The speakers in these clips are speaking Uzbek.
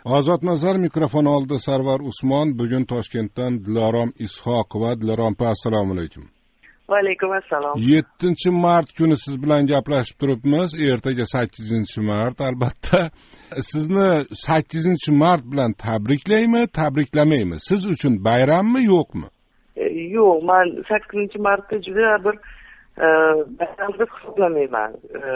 Ozod nazar mikrofon oldida Sarvar Usmon. Bugun Toshkentdan Dilorom Ishoqova. Dilorom, assalomu alaykum. Va alaykum assalom. 7-mart kuni siz bilan gaplashib turibmiz. Ertaga 8-mart. Albatta, sizni 8-mart bilan tabriklaymi, tabriklamaymi? Siz uchun bayrammi, yo'qmi? Yo'q, men 8-martni juda bir bayram deb hisoblamayman.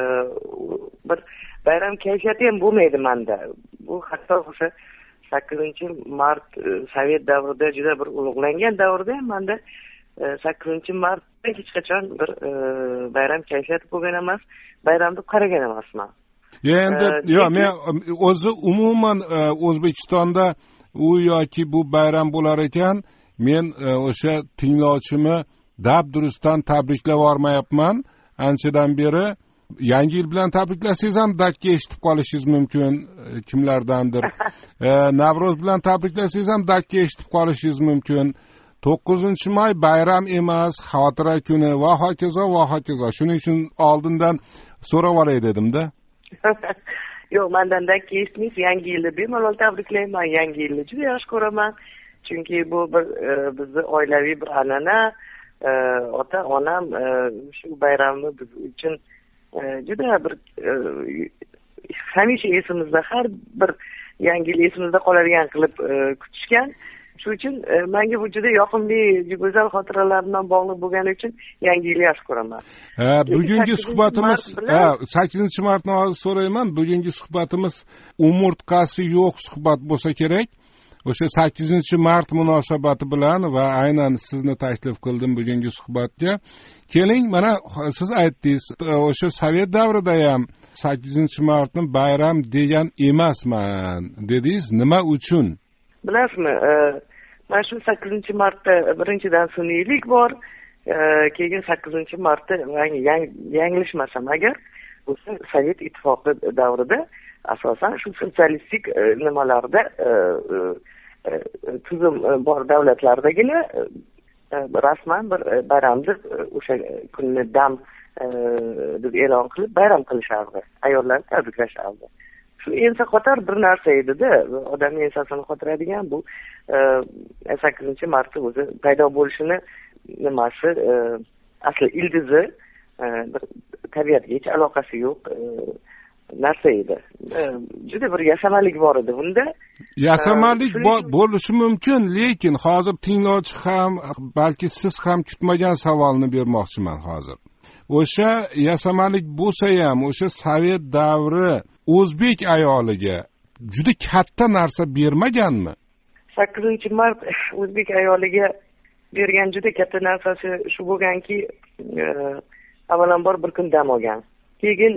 Bir bayram kayfiyati ham bo'lmaydi menda. Bu hatto o'sha 8-mart Sovet davrida juda bir ulug'langan davrda ham menda 8-martda hech qachon bir bayram kayfiyati bo'lgan emas, bayram deb qaragan emasman. Endi men o'zi umuman O'zbekistonda u yoki bu bayram bo'lar ekan, men o'sha tinglovchimni dabdurustdan tabriklab yormayapman. Anchadan beri Yangi yil bilan tabriklasangiz ham dakka eshitib qolishingiz mumkin kimlardandir. Navro'z bilan tabriklasangiz ham dakka eshitib qolishingiz mumkin. 9-may bayram emas, xotira kuni va hokazo va hokazo. Shuning uchun oldindan so'rab olay dedim-da. Yo'q, mendan dakka eshitmaysiz, yangi yilni bemalol tabriklayman. Yangi yilni juda yaxshi ko'raman. Chunki bu bir bizning oilaviy bir an'ana. Ota-onam shu bayramni biz uchun juda bir hamisha esimizda, har bir yangi yil esimizda qoladigan qilib kutishgan. Shuning uchun menga bu juda yoqimli, go'zal xotiralar bilan bog'liq bo'lgani uchun yangi yilni yaxshi ko'raman. Bugungi suhbatimiz 8-martni hozir so'rayman. Bugungi suhbatimiz umurtqasi yo'q suhbat bo'lsa kerak. O'sha 8-mart munosabati bilan va aynan sizni taklif qildim bugungi suhbatga. Keling, mana siz aytdingiz, o'sha Sovet davrida ham 8-martni bayram degan emasman dedingiz. Nima uchun? Bilasizmi, mana shu 8-martda birinchidan sun'iylik bor, keyin 8-martda yanglishmasam agar, o'sha Sovet ittifoqi davrida asosan shu sotsialistik nimalarda tuzum bor davlatlardagina rasman bir bayram deb o'sha kunni dam deb e'lon qilib bayram qilishardi, ayollarni tabriklashardi. Shu ensa qotar bir narsa edi-da, odamning ensasini qotiradigan bu 8-martda o'zi paydo bo'lishini nimasi, asli ildizi bir tabiatga hech aloqasi yo'q narsa edi. Juda bir yasamalik bor edi bunda. Yasamalik bo'lishi mumkin, lekin hozir tinglovchi ham, balki siz ham kutmagan savolni bermoqchiman hozir. O'sha yasamalik bo'lsa ham, o'sha Sovet davri o'zbek ayoliga juda katta narsa bermaganmi? 8-mart o'zbek ayoliga bergan juda katta narsasi shu bo'lganki, avvalambor bir kun dam olgan. Keyin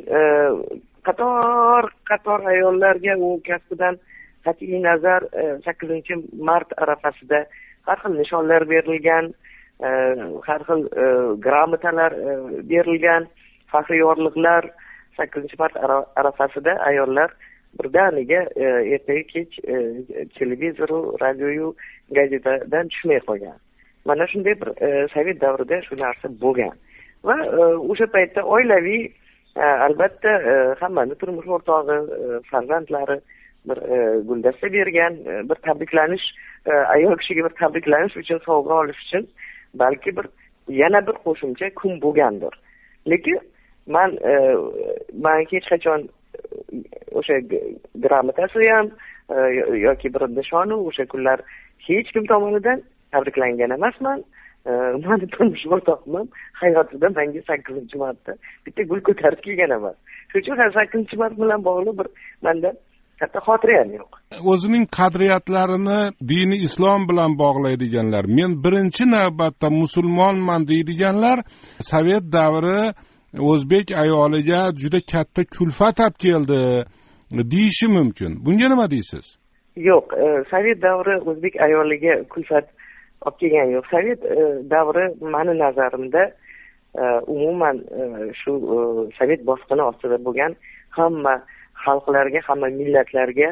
qator ayollarga u kasbidan qat'iy nazar 8-mart arafasida har xil nishonlar berilgan, har xil gрамотalar berilgan, faxriy yorliqlar. 8-mart arafasida ayollar birdaniga ertaga kech televizoru, radioyu, gazetadan tushmay qolgan. Mana shunday bir Sovet davrida shu narsa bo'lgan. Va o'sha paytda oilaviy albatta hammani turmush o'rtog'i, farzandlari bir guldasta bergan, bir tabriklanish, ayol kishiga bir tabriklanish uchun, sovg'a olish uchun balki bir yana bir qo'shimcha kun bo'lgandir. Lekin men hech qachon o'sha gрамотasi ham yoki bir nishoni o'sha kunlar hech kim tomonidan tabriklangan emasman. Meni turmush o'rtog'im ham hayotida menga 8-martda bitta gul ko'tarib kelgan emas. Shuning uchun 8-mart bilan bog'liq bir menda katta xotira ham yo'q. O'zining qadriyatlarini dini islom bilan bog'laydiganlar, men birinchi navbatda musulmonman deydiganlar, Sovet davri o'zbek ayoliga juda katta kulfat olib keldi deyishi mumkin. Bunga nima deysiz? Yo'q, Sovet davri o'zbek ayoliga kulfat olib kelgan yo'q. Sovet davri meni nazarimda umuman shu Sovet bosqini ostida bo'lgan hamma xalqlarga, hamma millatlarga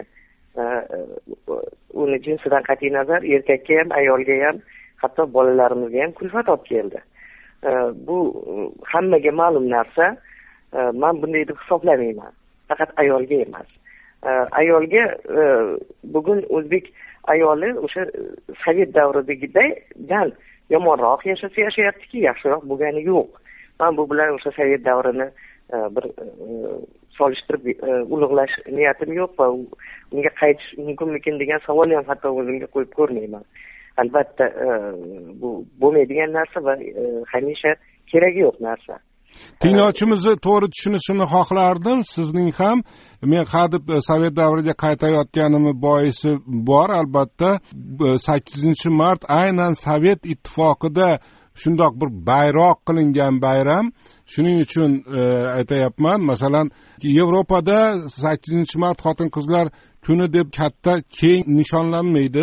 uni jinsidan qat'iy nazar erkakka ham, ayolga ham, hatto bolalarimizga ham kulfat olib keldi. Bu hammaga ma'lum narsa. Men bunday deb hisoblamayman. Faqat ayolga emas. ayolga bugun o'zbek ayoli o'sha sovet davridagidan yomonroq yashayaptiki, yaxshiroq bo'lgani yo'q. Men bu bilan o'sha sovet davrini bir solishtirib ulug'lash niyatim yo'q va unga qaytish mumkinmikin degan savol ham hatto o'zimga qo'yib ko'rmayman. Albatta bu bo'lmaydigan narsa va hamisha keragi yo'q narsa. Tinglovchimizni to'g'ri tushunishini xohlardim. Sizning ham men hadeb sovet davriga qaytayotganimni boisi bor. Albatta 8-mart aynan Sovet ittifoqida shundoq bir bayroq qilingan bayram. Shuning uchun aytayapman. Masalan, Yevropada 8-mart xotin-qizlar kuni deb katta keng nishonlanmaydi.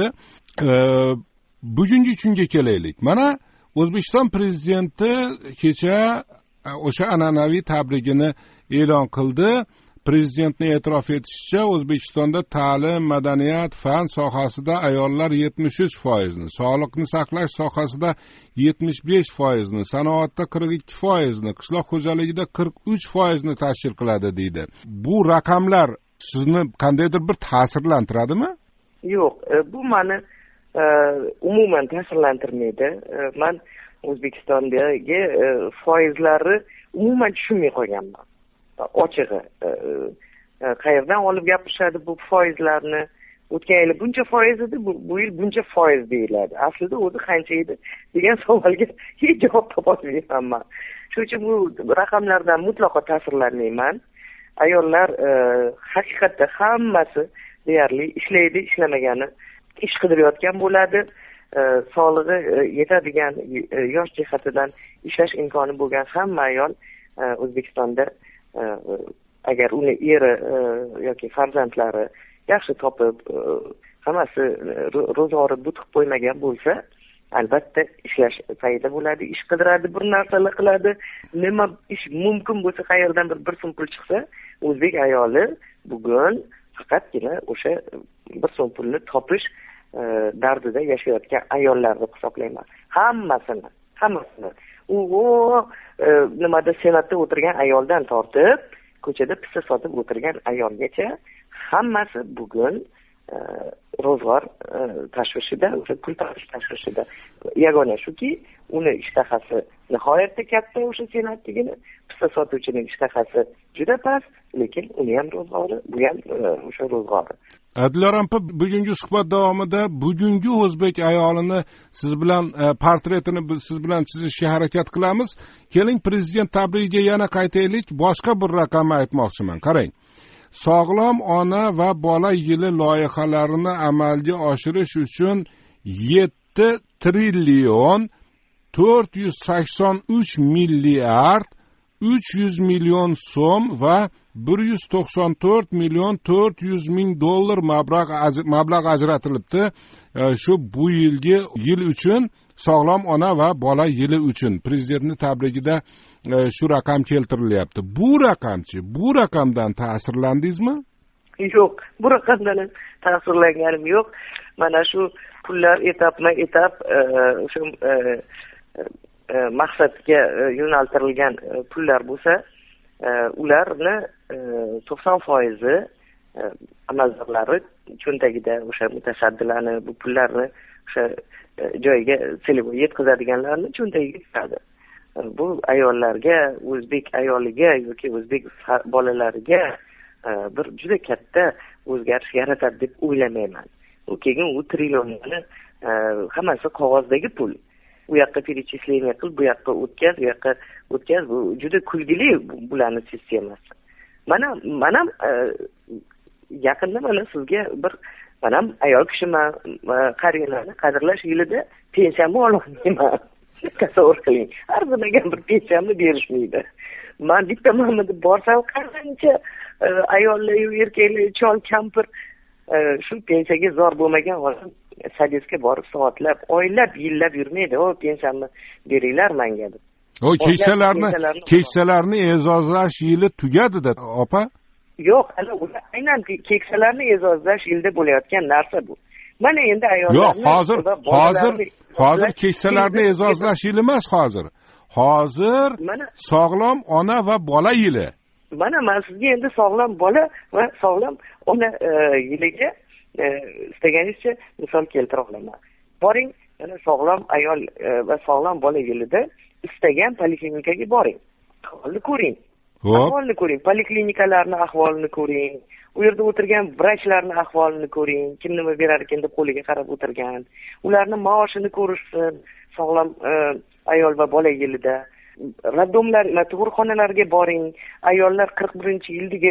Bugungi kunga kelaylik. Mana O'zbekiston prezidenti kecha o'sha an'anaviy tabrigini e'lon qildi. Prezidentning e'tirof etishicha, O'zbekistonda ta'lim, madaniyat, fan sohasida ayollar 73%, sog'liqni saqlash sohasida 75%, sanoatda 42%, qishloq xo'jaligida 43% tashkil qiladi deydi. Bu raqamlar sizni qandaydir bir ta'sirlantiradimi? Yo'q, bu meni umuman ta'sirlantirmaydi. Men O'zbekistondagi foizlarni umuman tushunmay qolganman. Ochig'i, qayerdan olib gapirishadi bu foizlarni? O'tgan yil buncha foiz edi, bu yil buncha foiz deyiladi. Aslida o'zi qancha edi degan savolga hech javob topolmayman. Shuning uchun bu raqamlardan mutlaqo ta'sirlanmayman. Ayollar haqiqatda hammasi deyarli ishlaydi, ishlamagani ish qidirayotgan bo'ladi. Sog'lig'i yetadigan yosh jihatidan ishlash imkoni bo'lgan hamma ayol O'zbekistonda agar uni eri yoki farzandlari yaxshi topib, hammasi ro'zg'ori butiq qo'ymagan bo'lsa, albatta ishlash payida bo'ladi, ish qidiradi, bir narsalar qiladi. Nima ish mumkin bo'lsa, qayerdan bir so'm pul chiqsa, o'zbek ayoli bugun faqatgina o'sha bir so'm pulni topish dardida yashayotgan ayollarni hisoblayman. Hammasini. U nimada senatda o'tirgan ayoldan tortib, ko'chada pista sotib o'tirgan ayolgacha hammasi bugun ro'zg'or tashvishida, o'sha pul topish tashvishida. Yagona shuki, uni ishtahasi nihoyatda katta, o'sha senatligini, pista sotuvchining ishtahasi juda past, lekin uni ham ro'zg'ori, bu ham o'sha ro'zg'ori. Adilor opa, bugungi suhbat davomida bugungi o'zbek ayolini siz bilan portretini siz bilan chizishga harakat qilamiz. Keling, prezident tabrigiga yana qaytaylik. Boshqa bir raqamni aytmoqchiman. Qarang. Sog'lom ona va bola yili loyihalarini amalga oshirish uchun 7 trillion 483 milliard 300 million so'm va 194 million 400 ming dollar mablag' ajratilibdi. Shu bu yil uchun sog'lom ona va bola yili uchun prezidentning tabrigida shu raqam keltirilyapti. Bu raqamchi, bu raqamdan ta'sirlandingizmi? Yo'q, bu raqamdan ta'sirlanganim yo'q. Mana shu pullar etap o'sha maqsadga yo'naltirilgan pullar bo'lsa, ularni 90% amaldorlari cho'ntagida, o'sha mutasaddilarni bu pullarni o'sha joyiga seleboy yetkazadiganlarni cho'ntagiga kiradi. Bu ayollarga, o'zbek ayoliga yoki o'zbek bolalariga bir juda katta o'zgarish yaratadi deb o'ylamayman. Keyin u trillionlarni hammasi qog'ozdagi pul. U yoqqa перечисление qil, bu yoqqa o'tkaz, bu yoqqa o'tkaz. Bu juda kulgili bularning sistemasi. Mana yaqinda mana sizga bir mana ayol kishiman, qariyalarni qadrlash yilida pensiyamni ololmayman. Tasavvur qiling. Arzimagan bir pensiyamni berishmaydi. Men bitta mana deb borsam qancha ayollar, erkaklar, chol, kampir shu pensiyaga zor bo'lmagan odam sadesga borib soatlab, oylab, yillab yurmaydi. O pensiyamni beringlar menga deb. O keksalarni e'zozlash yili tugadi-da, opa? Yo'q, hali ular aynan keksalarni e'zozlash yilda bo'layotgan narsa bu. Mana endi ayollarni hozir keksalarni e'zozlash yili emas hozir. Hozir sog'lom ona va bola yili. man sizga endi sog'lom bola va sog'lom ona yiliga istaganingizcha misol keltira olaman. Boring, yana sog'lom ayol va sog'lom bola yilida istagan poliklinikaga boring. Ahvolni ko'ring. Ahvolni ko'ring, poliklinikalarning ahvolini ko'ring. U yerda o'tirgan vrachlarning ahvolini ko'ring. Kim nima berar ekan deb qo'liga qarab o'tirgan. Ularning maoshini ko'rishsin. Sog'lom ayol va bola yilida raddomlar, tug'ruqxonalarga boring. Ayollar 41-yildagi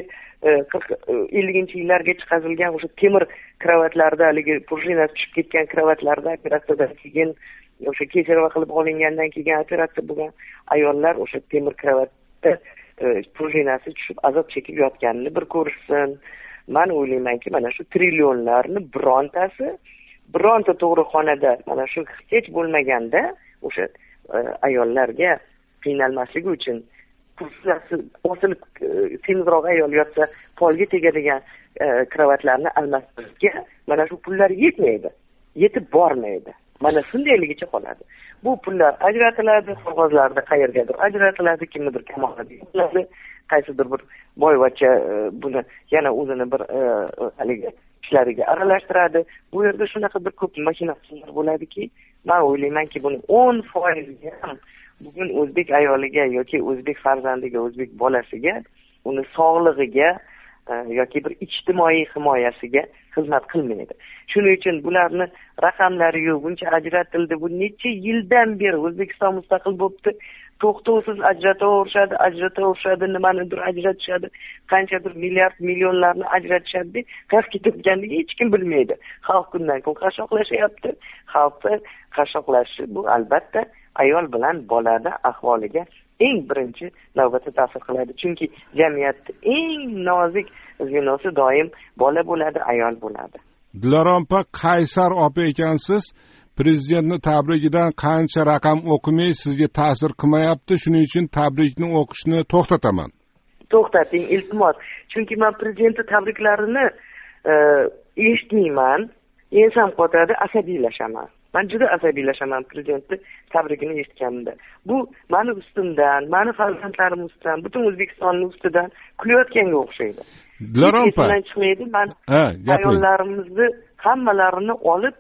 50-yillarga chiqazilgan o'sha temir kravatlarda, haligi prujinasi tushib ketgan kravatlarda operatsiyadan keyin o'sha kechirva qilib olingandan keyin operatsiya bo'lgan ayollar o'sha temir kravatda prujinasi tushib azob chekib yotganini bir ko'rishsin. Men o'ylaymanki, mana shu trillionlarni bironta tug'ruqxonada mana shu hech bo'lmaganda o'sha ayollarga qiynalmasligi uchun kursasi osilib semizroq ayol yotsa polga tegadigan kravatlarni almashtirishga mana shu pullar yetmaydi, yetib bormaydi. Mana shundayligicha qoladi. Bu pullar ajratiladi, qog'ozlarda qayergadir ajratiladi, kimnidir kamolada yo'qladi, qaysidir bir boyvachcha buni yana o'zini bir haligi ishlariga aralashtiradi. Bu yerda shunaqa bir ko'p mashinalar bo'ladiki, men o'ylaymanki, buni 10% ham bugun o'zbek ayoliga yoki o'zbek farzandiga, o'zbek bolasiga, uni sog'lig'iga yoki bir ijtimoiy himoyasiga xizmat qilmaydi. Shuning uchun bularni raqamlari yo'q, buncha ajratildi. Bu necha yildan beri O'zbekiston mustaqil bo'libdi. To'xtovsiz ajrataverishadi, nimanidir ajratishadi, qanchadir milliard millionlarni ajratishadi, qayerga ketayotganligini hech kim bilmaydi. Xalq kundan kun qashshoqlashyapti. Xalqni qashshoqlashi bu albatta ayol bilan bolada ahvoliga eng birinchi navbatda ta'sir qiladi. Chunki jamiyatda eng nozik zinosi doim bola bo'ladi, ayol bo'ladi. Dilorom opa, Qaysar opa ekansiz. Prezidentni tabrigidan qancha raqam o'qimay sizga ta'sir qilmayapti. Shuning uchun tabrikni o'qishni to'xtataman. To'xtating, iltimos. Chunki men prezidentni tabriklarini eshitmayman, ensam qotadi, asabiylashaman. Men juda asabiylashaman prezidentni tabrigini eshitganimda. Bu meni ustimdan, meni farzandlarim ustidan, butun O'zbekistonning ustidan kulayotganga o'xshaydi. Dilorom opa, chiqmaydi. Men ayollarimizni hammalarini olib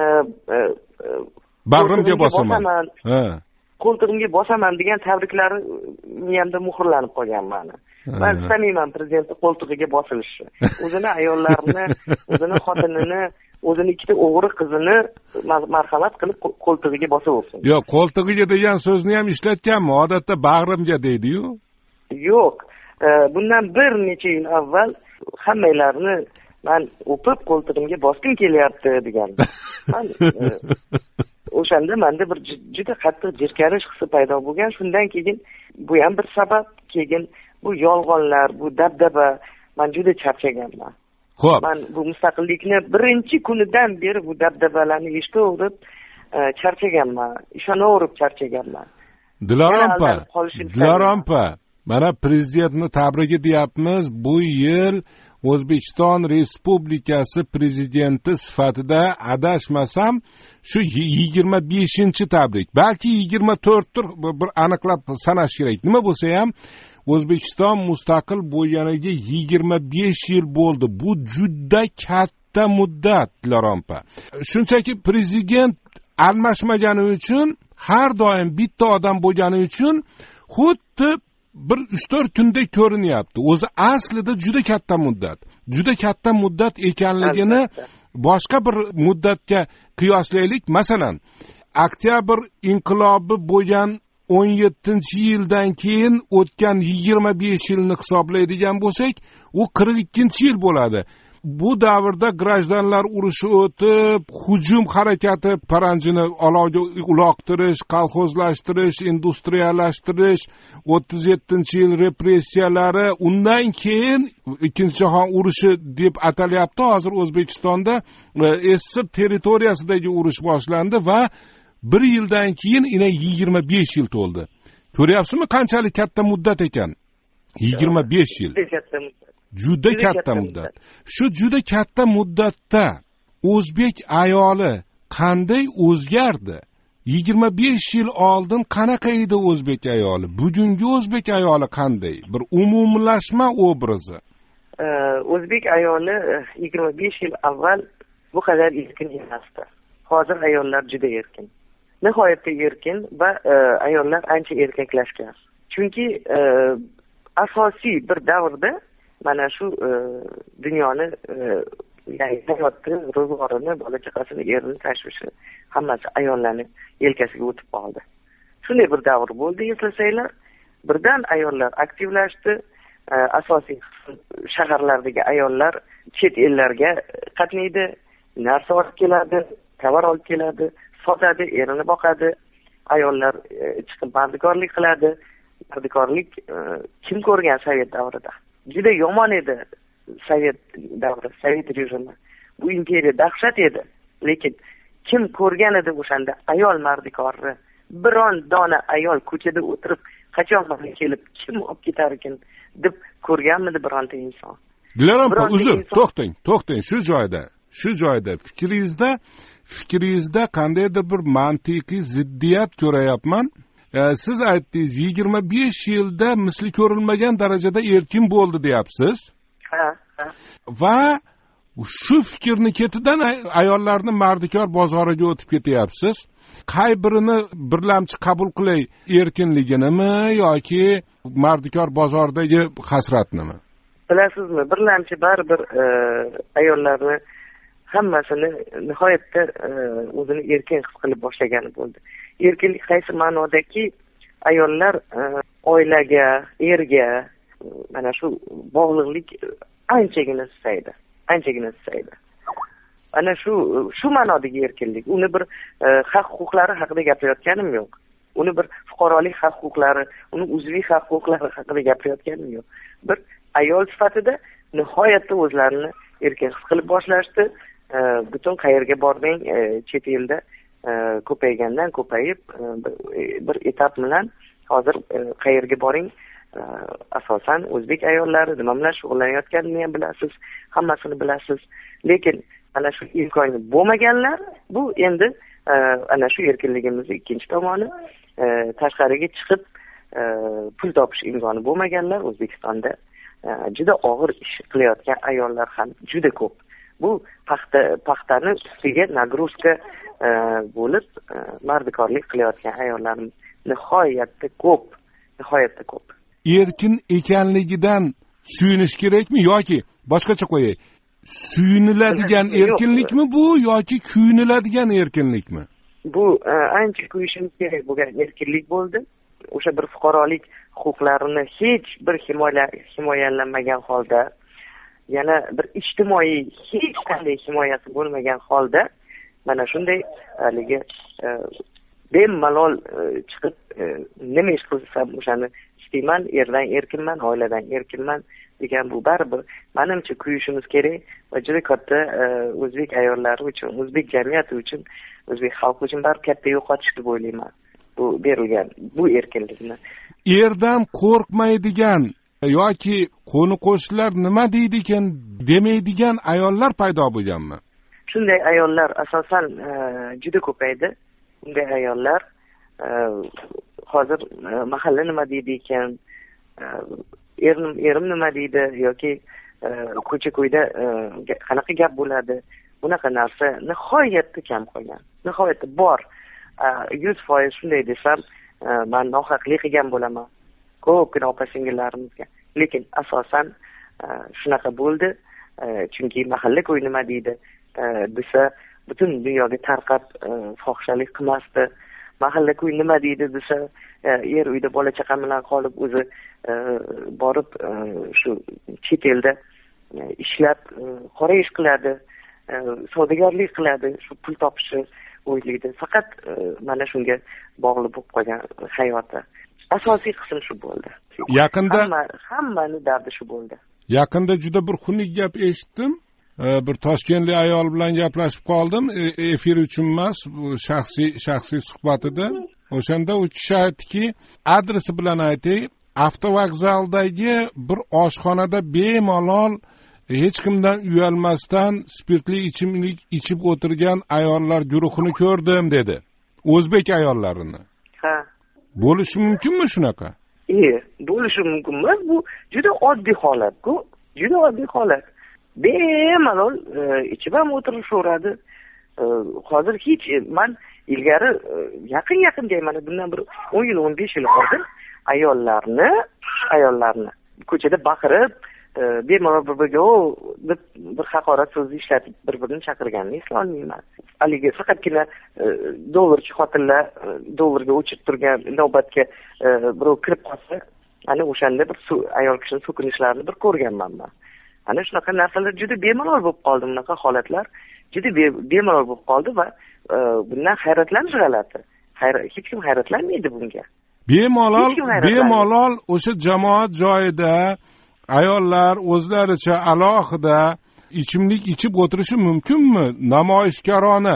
bag'rimga bosaman. Qo'ltig'imga bosaman degan tabriklari miyamda muhrlanib qolgan meni. Men istamayman prezidentni qo'ltig'iga bosilishni. O'zini ayollarini, o'zini xotinini, o'zini ikkita o'g'ri qizini marhamat qilib qo'ltig'iga bosib olsin. Yo'q, qo'ltig'iga degan so'zni ham ishlatganmi? Odatda bag'rimga deydi-yu. Yo'q, bundan bir necha yil avval hammalarini men o'pib qo'ltig'imga boskim kelyapti degan. Men o'shanda menda bir juda qattiq jirkanish hissi paydo bo'lgan. Shundan keyin bu ham bir sabab, keyin bu yolg'onlar, bu dabdaba, men juda charchaganman. Xo'p. Men bu mustaqillikni birinchi kunidan beri bu dabdabalarni eshitaverib charchaganman, ishonaverib charchaganman. Dilorom opa, mana prezidentni tabrigi deyapmiz. Bu yil O'zbekiston Respublikasi prezidenti sifatida adashmasam shu 25-tabrik, balki 24dir, bir aniqlab sanash kerak. Nima bo'lsa ham O'zbekiston mustaqil bo'lganiga 25 yil bo'ldi. Bu juda katta muddat, Dilorom opa. Shunchaki prezident almashmagani uchun, har doim bitta odam bo'lgani uchun xuddi bir 3-4 kunda ko'rinyapti. O'zi aslida juda katta muddat. Juda katta muddat ekanligini boshqa bir muddatga qiyoslaylik. Masalan, oktyabr inqilobi bo'lgan 17-yildan keyin o'tgan 25 yilni hisoblaydigan bo'lsak, u 42-yil bo'ladi. Bu davrda grajdanlar urushi o'tib, hujum harakati, paranjini olovga uloqtirish, kolxozlashtirish, industriyalashtirish, 37-yil repressiyalari, undan keyin Ikkinchi jahon urushi deb atalyapti. Hozir O'zbekistonda SSR territoriyasidagi urush boshlandi va 1 yildan keyin ina 25 yil to'ldi. Ko'ryapsizmi qanchalik katta muddat ekan? 25 yil. Juda katta muddat. Shu juda katta muddatda o'zbek ayoli qanday o'zgardi? 25 yil oldin qanaqa edi o'zbek ayoli? Bugungi o'zbek ayoli qanday? Bir umumlashma obrazi. O'zbek ayoli 25 yil avval bu qadar erkin emasdi. Hozir ayollar juda erkin. Nihoyatda erkin va ayollar ancha erkaklashgan. Chunki asosiy bir davrda mana shu dunyoni hayotni, ro'zg'orini, bola chaqasini, erini tashvishi hammasi ayollarni yelkasiga o'tib qoldi. Shunday bir davr bo'ldi, eslasanglar, birdan ayollar aktivlashdi. Asosiy shaharlardagi ayollar chet ellarga qatnaydi, narsa olib keladi, tovar olib keladi, sotadi, erini boqadi. Ayollar chiqib mardikorlik qiladi. Mardikorlik kim ko'rgan Sovet davrida? Juda yomon edi Sovet davri, Sovet rejimi. Bu imperiya dahshat edi. Lekin kim ko'rgan edi o'shanda ayol mardikorni? Biron dona ayol ko'chada o'tirib qachon mana kelib kim olib ketar ekan deb ko'rganmidi bironta inson? Dilarom, uzr, to'xtang, shu joyda fikringizda qandaydir bir mantiqiy ziddiyat ko'rayapman. Siz aytdingiz, 25 yilda misli ko'rilmagan darajada erkin bo'ldi deyapsiz. Ha. Va shu fikrni ketidan ayollarni mardikor bozoriga o'tib ketyapsiz. Qay birini birlamchi qabul qilay, erkinliginimi yoki mardikor bozordagi hasratnimi? Bilasizmi, birlamchi baribir ayollarni hammasini nihoyatda o'zini erkin his qilib boshlagani bo'ldi. Erkinlik qaysi ma'nodaki, ayollar oilaga, erga mana shu bog'liqlik anchagina istaydi. Ana shu ma'nodagi erkinlik. Uni bir haq-huquqlari haqida gapirayotganim yo'q. Uni bir fuqarolik haq-huquqlari, uni uzviy haq-huquqlari haqida gapirayotganim yo'q. Bir ayol sifatida nihoyatda o'zlarini erkin his qilib boshlashdi. Butun qayerga bormang, chet elda ko'paygandan ko'payib bir etap bilan hozir qayerga boring, asosan o'zbek ayollari nima bilan shug'ullanayotganini ham bilasiz, hammasini bilasiz. Lekin ana shu imkoni bo'lmaganlar, bu endi ana shu erkinligimizning ikkinchi tomoni, tashqariga chiqib pul topish imkoni bo'lmaganlar O'zbekistonda juda og'ir ish qilayotgan ayollar ham juda ko'p. Bu paxtani ustiga nagruzka bo'lib mardikorlik qilayotgan ayollarimiz nihoyatda ko'p. Erkin ekanligidan suyunish kerakmi yoki boshqacha qo'yay, suyuniladigan erkinlikmi bu yoki kuyuniladigan erkinlikmi? Bu ancha kuyishimiz kerak bo'lgan erkinlik bo'ldi. O'sha bir fuqarolik huquqlarini hech bir himoyalanmagan holda, yana bir ijtimoiy hech qanday himoyasi bo'lmagan holda mana shunday haligi bemalol chiqib nima ish qilsam o'shani istayman, erdan erkinman, oiladan erkinman degan bu baribir menimcha kuyishimiz kerak va juda katta o'zbek ayollari uchun, o'zbek jamiyati uchun, o'zbek xalqi uchun baribir katta yo'qotish deb o'ylayman. Bu berilgan bu erkinlikni. Erdan qo'rqmaydigan yoki qo'ni qo'shnilar nima deydi ekan demaydigan ayollar paydo bo'lganmi? Shunday ayollar asosan juda ko'paydi. Bunday ayollar hozir mahalla nima deydi ekan, erim nima deydi yoki ko'cha-ko'yda qanaqa gap bo'ladi, bunaqa narsa nihoyatda kam qolgan. Nihoyatda bor. 100% shunday desam, men nohaqlik qilgan bo'laman ko'pgina opa-singillarimizga. Lekin asosan shunaqa bo'ldi. Chunki mahalla ko'y nima deydi desa butun dunyoga tarqab fohishalik qilmasdi. Mahalla ko'y nima deydi desa er uyda bola chaqa bilan qolib o'zi borib shu chet elda ishlab qora ish qiladi, savdogarlik qiladi, shu pul topishi o'ylaydi. Faqat mana shunga bog'liq bo'lib qolgan hayoti. Asosiy qism shu bo'ldi. Yaqinda hammani dardi shu bo'ldi. Yaqinda juda bir xunuk gap eshitdim. Bir toshkentlik ayol bilan gaplashib qoldim. Efir uchun emas, shaxsiy suhbatida. O'shanda u kishi aytdiki, adresi bilan aytay, avtovokzaldagi bir oshxonada bemalol hech kimdan uyalmasdan spirtli ichimlik ichib o'tirgan ayollar guruhini ko'rdim dedi. o'zbek ayollarini. Ha. Bo'lishi mumkinmi shunaqa? Bo'lishi mumkin emas. Bu juda oddiy holat-ku. Juda oddiy holat. Bemalol ichib ham o'tirishaveradi. Hozir hech men ilgari yaqin deyman, bundan bir 10 yil 15 yil oldin ayollarni ko'chada baqirib bemalol bir-biriga deb bir haqorat so'zni ishlatib bir-birini chaqirganini eslolmayman. Haligi faqatgina dollarchi xotinlar dollarga o'chib turgan navbatga birov kirib qolsa, ana o'shanda bir ayol kishining so'kinishlarini bir ko'rganman men. Ana shunaqa narsalar juda bemalol bo'lib qoldi, bunaqa holatlar juda bemalol bo'lib qoldi va bundan hayratlanish g'alati. Hech kim hayratlanmaydi bunga. Bemalol o'sha jamoat joyida ayollar o'zlaricha alohida ichimlik ichib o'tirishi mumkinmi? Namoyishkorona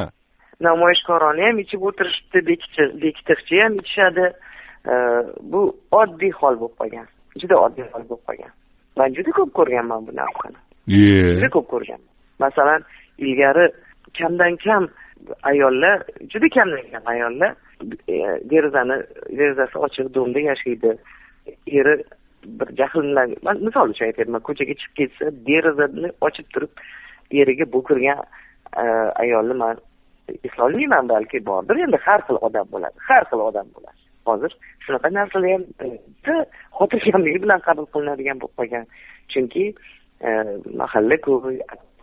ham ichib o'tirishdi, bekitiqchi ham ichishadi. Bu oddiy hol bo'lib qolgan. Juda oddiy hol bo'lib qolgan. Men juda ko'p ko'rganman bu narsani. Juda ko'p ko'rganman. Masalan, ilgari kamdan kam ayollar, juda kamdan kam ayollar derazasi ochiq domda yashaydi. Eri bir jahl bilan, men misol uchun aytayapman, ko'chaga chiqib ketsa, derazani ochib turib eriga bo'kirgan ayolni men eslolmayman, balki bordir, endi har xil odam bo'ladi. Hozir shunaqa narsalar ham xotirjamligi bilan qabul qilinadigan bo'lib qolgan. Chunki mahalla ko'y,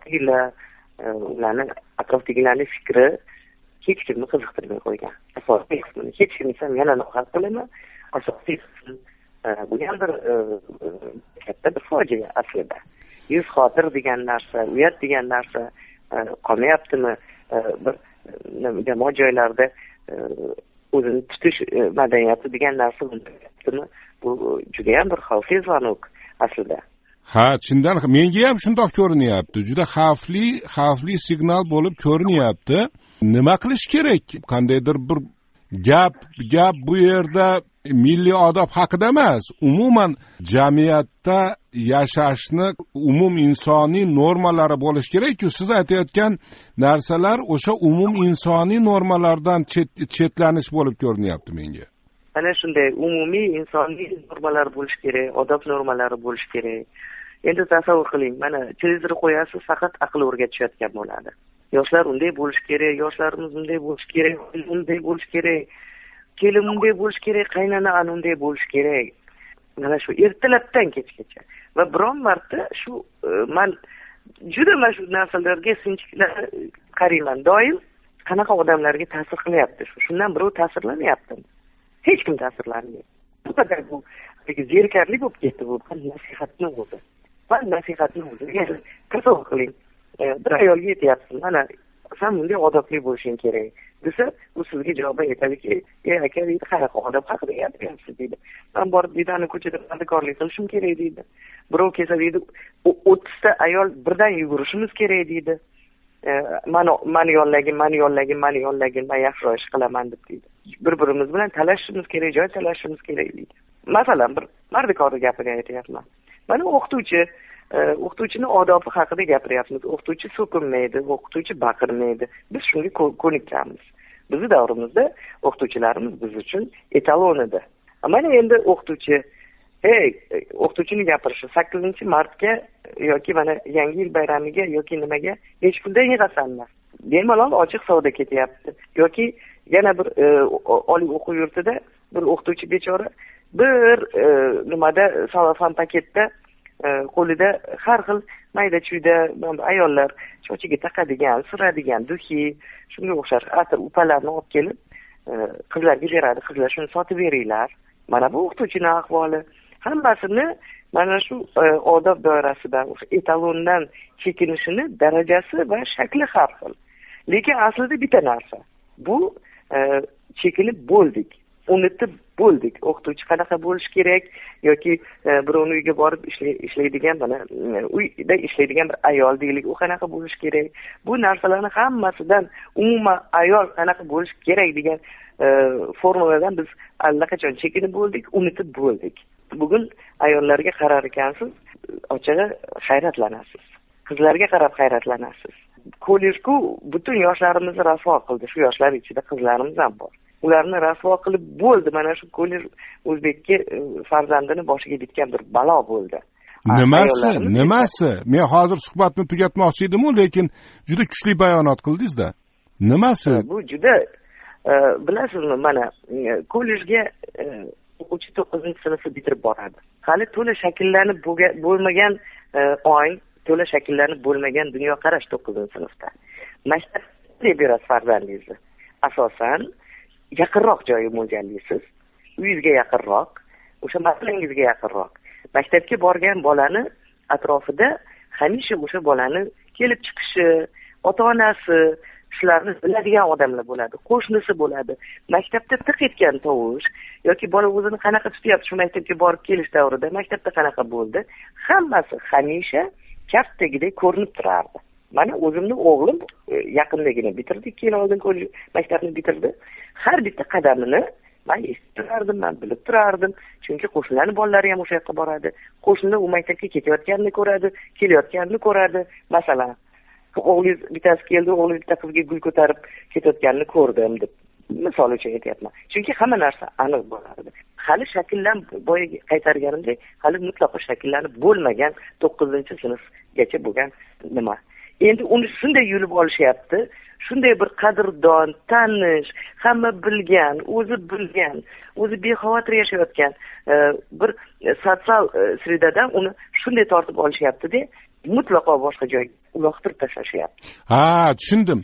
ularni atrofdagilarning fikri hech kimni qiziqtirmay qo'ygan. Asosiy qismini hech kim esa yana nohaq qilaman. Asosiy qism bu ham bir katta bir fojia aslida. Yuz xotir degan narsa, uyat degan narsa qolmayaptimi? Bir jamoat joylarida o'zini tutish madaniyati degan narsa bo'lmayaptimi? Bu juda ham bir xavfli zvonok aslida. Ha, chindan menga ham shundoq ko'rinyapti. Juda xavfli signal bo'lib ko'rinyapti. Nima qilish kerak? Qandaydir bir gap bu yerda milliy odob haqida emas, umuman jamiyatda yashashni umum insoniy normalari bo'lish kerak-ku. Siz aytayotgan narsalar o'sha umum insoniy normalardan chetlanish bo'lib ko'rinyapti menga. Ana shunday umumiy insoniy normalar bo'lish kerak, odob normalari bo'lish kerak. Endi tasavvur qiling, mana televizor qo'yasiz, faqat aql o'rgatishayotgan bo'ladi. Yoshlar unday bo'lish kerak, yoshlarimiz unday bo'lish kerak, unday bo'lish kerak, kelin unday bo'lish kerak, qaynona unday bo'lish kerak. Mana shu ertalabdan kechgacha. Va biron marta shu men juda mana shu narsalarga sinchiklab qarayman. Doim qanaqa odamlarga ta'sir qilyapti shu. Shundan birov ta'sirlanyapti. Hech kim ta'sirlanmaydi. Bu qadar bu zerikarli bo'lib ketdi bu nasihatni o'zi. Tasavvur qiling. Bir ayolga aytyapsiz, mana sen bunday odobli bo'lishing kerak desa, u sizga javoban aytadiki, aka deydi, qanaqa odob haqida gapiryapsiz deydi. Men borib deydi, ana ko'chada mardikorlik qilishim kerak deydi. Birov kelsa deydi, 30 ta ayol birdan yugurishimiz kerak deydi. Mani yollagin, men yaxshiroq ish qilaman deb deydi. Bir-birimiz bilan talashishimiz kerak, joy talashishimiz kerak deydi. Masalan, bir mardikorlik gapini aytyapman. Mana o'qituvchini odobi haqida gapiryapmiz. O'qituvchi so'kinmaydi, o'qituvchi baqirmaydi. Biz shunga ko'nikkanmiz. Bizning davrimizda o'qituvchilarimiz biz uchun etalon edi. Mana endi o'qituvchining gapirishi 8-martga yoki mana yangi yil bayramiga yoki nimaga hech puldan yig'asanmi? Bemalol ochiq savdo ketyapti. Yoki yana bir oliy o'quv yurtida bir o'qituvchi bechora bir nimada salofan paketda qo'lida har xil mayda-chuyda ayollar chochiga taqadigan, suradigan duxi, shunga o'xshash atir upalarni olib kelib qizlarga beradi. Qizlar shuni sotib beringlar. Mana bu o'qituvchining ahvoli. Hammasini mana shu odob doirasidan, etalondan chekinishini darajasi va shakli har xil. Lekin aslida bitta narsa. Bu chekinib bo'ldik. Unutib bo'ldik. O'qituvchi qanaqa bo'lish kerak yoki birovning uyiga borib ishlaydigan, mana uyda ishlaydigan bir ayol deylik, u qanaqa bo'lish kerak. Bu narsalarning hammasidan umuman ayol qanaqa bo'lish kerak degan formuladan biz allaqachon chekinib bo'ldik, unutib bo'ldik. Bugun ayollarga qarar ekansiz, ochig'i hayratlanasiz. Qizlarga qarab hayratlanasiz. kollejku butun yoshlarimizni rasvo qildi. Shu yoshlar ichida qizlarimiz ham bor. Ularni rasvo qilib bo'ldi. Mana shu kollej o'zbekka farzandini boshiga bitgan bir balo bo'ldi. Nimasi? Men hozir suhbatni tugatmoqchi edim-ku, lekin juda kuchli bayonot qildingiz-da. Nimasi? Bu juda bilasizmi, mana kollejga o'quvchi 9-sinfni bitirib boradi. Hali to'la shakllanib bo'lmagan ong, to'la shakllanib bo'lmagan dunyoqarash 9-sinfda. Maktabda deb berasiz farzandingizni. Asosan yaqinroq joyga mo'ljallaysiz. Uyingizga yaqinroq, o'sha mas'ulingizga yaqinroq. Maktabga borgan bolani atrofida hamisha o'sha bolani kelib chiqishi, ota-onasi, shularni biladigan odamlar bo'ladi, qo'shnisi bo'ladi. Maktabda tiq etgan tovush yoki bola o'zini qanaqa tutyapti shu maktabga borib kelish davrida, maktabda qanaqa bo'ldi, hammasi hamisha kaftdagidek ko'rinib turardi. Mana o'zimni o'g'lim yaqindagina bitirdi, 2 yil oldin kollej maktabni bitirdi. Har bitta qadamini men eshitib turardim, men bilib turardim. Chunki qo'shnilarning bolalari ham o'sha yoqqa boradi. Qo'shnilar u maktabga ketayotganini ko'radi, kelayotganini ko'radi. Masalan, o'g'lingiz bittasi keldi, o'g'lingiz bitta qizga gul ko'tarib ketayotganini ko'rdim deb misol uchun aytyapman. Chunki hamma narsa aniq bo'lardi. Hali shakllanib, boyaga qaytarganimdek, hali mutlaqo shakllanib bo'lmagan 9-sinfgacha bo'lgan nima. Endi uni shunday yulib olishyapti, shunday bir qadrdon, tanish, hamma bilgan, o'zi bexavotir yashayotgan bir sotsial sredadan uni shunday tortib olishyapti-da, mutlaqo boshqa joyga uloqtirib tashlashyapti. Ha, tushundim.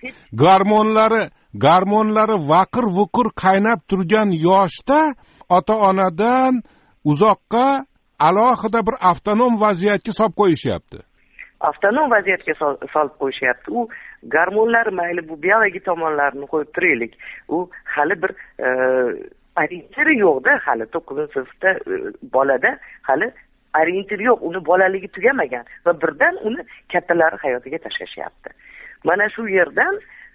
Gormonlari vaqir-vuqir qaynab turgan yoshda ota-onadan uzoqqa alohida bir avtonom vaziyatga solib qo'yishyapti. Avtonom vaziyatga solib qo'yishyapti. U gormonlar mayli bu biologik tomonlarini qo'yib turaylik. U hali bir orientiri yo'q-da, hali 9-sinfda bolada hali orientir yo'q, uni bolaligi tugamagan va birdan uni kattalari hayotiga tashlashyapti. Mana shu yerdan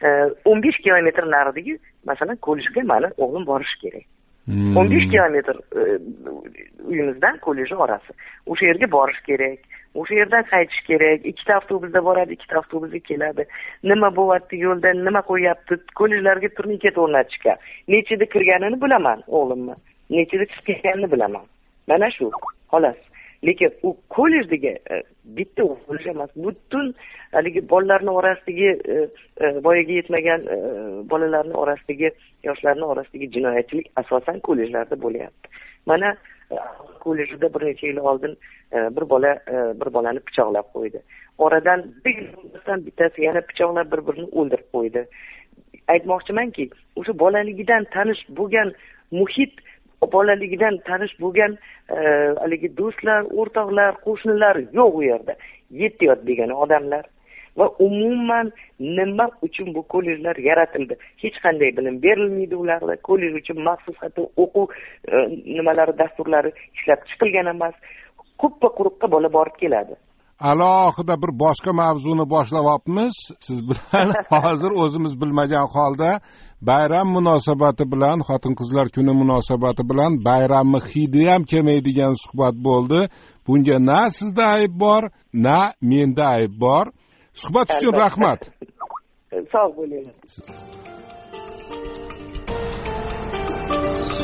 15 kilometr naridagi, masalan, kollejga meni o'g'lim borishi kerak. 15 kilometr uyimizdan kollej orasi. O'sha yerga borish kerak. O'sha yerdan qaytish kerak. 2 avtobusda boradi, 2 avtobusda keladi. Nima bo'lyapti yo'lda, nima qo'yapti? Kollejlarga turniket o'rnatishga. Nechida kirganini bilaman o'g'limni. Nechida chiqib ketganini bilaman. Mana shu, xolos. Lekin u kollejdagi bitta o'qish emas, butun haligi bolalarning orasidagi voyaga yetmagan bolalarning orasidagi, yoshlarning orasidagi jinoyatchilik asosan kollejlarda bo'lyapti. Mana kollejda bir necha yil oldin bir bolani pichoqlab qo'ydi. Oradan bir yildan bittasi yana pichoqlab bir-birini o'ldirib qo'ydi. Aytmoqchimanki, o'sha bolaligidan tanish bo'lgan muhit, bolaligidan tanish bo'lgan haligi do'stlar, o'rtoqlar, qo'shnilar yo'q u yerda. Yetiyot degan odamlar va umuman nima uchun bu kollejlar yaratildi? Hech qanday bilim berilmaydi ularga. Kollej uchun maxsus hatto o'quv nimalari, dasturlari ishlab chiqilgan emas. Quppa quruqqa bola borib keladi. Alohida bir boshqa mavzuni boshlayapmiz. Siz bilan hozir o'zimiz bilmagan holda bayram munosabati bilan, xotin-qizlar kuni munosabati bilan bayramni hidi ham kelmaydigan suhbat bo'ldi. Bunga na sizda ayb bor, na menda ayb bor. Suhbat uchun rahmat. Sog' bo'ling.